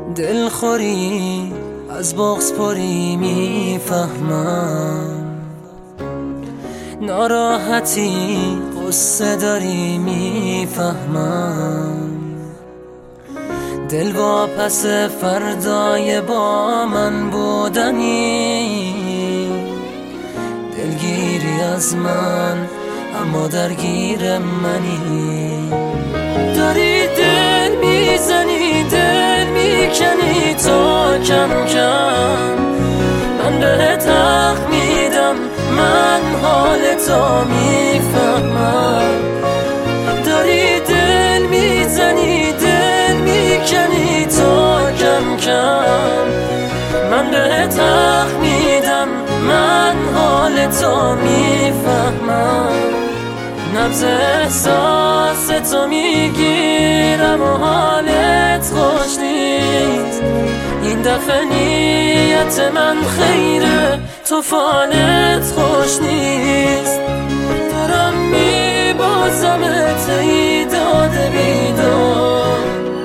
دلخوری از بغض پری میفهمم، ناراحتی قصه داری میفهمم، دل واپس فردای با من بودنی، دلگیری از من اما درگیر منی، داری دل میزنی دل میکنی تا کم کم من بهت حق میدم، من حال تو میفهمم، داری دل میزنی دل میکنی تا کم کم من بهت حق میدم، من حال تو میفهمم، نبض احساس تو میگیرم و حالت خوش نیست، این دفعه نیت من خیره تو فالت خوش نیست، دارم میبازمت ای داده بیدار،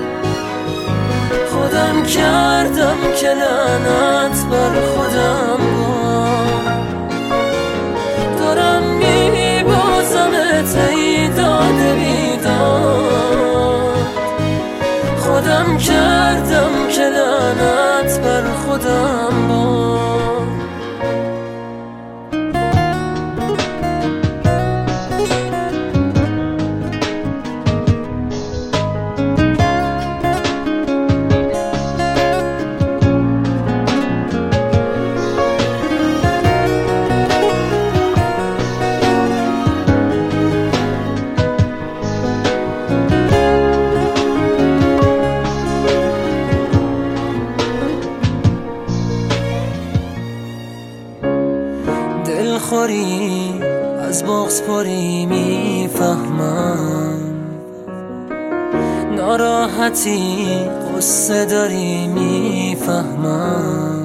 خودم کردم که لعنت بر خودم بار، دارم میبازمت ای داده بیدار، خودم کردم که لعنت بر خودم بار. دلخوری از بغض پری میفهمم، ناراحتی قصه داری میفهمم،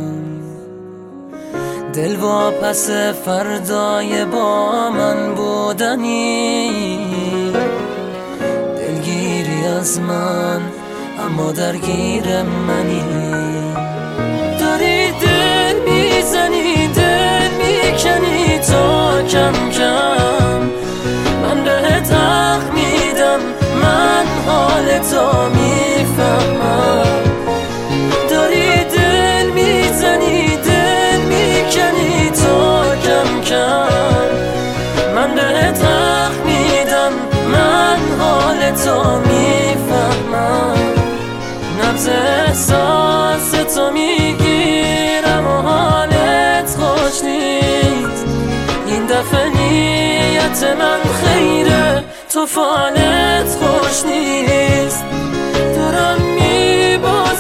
دل واپس فردای با من بودنی، دلگیری از من اما درگیر منی، داری دل میزنی دل میکنی تا کم کم من بهت حق میدم، من حال تو میفهمم، داری دل میزنی دل میکنی تا کم کم من بهت حق میدم، من حال تو میفهمم، نبض احساس تو میگیرم و حالت خوش نیست، این دفعه نیت من خیره تو فالت خوش نیست، دارم میبازمت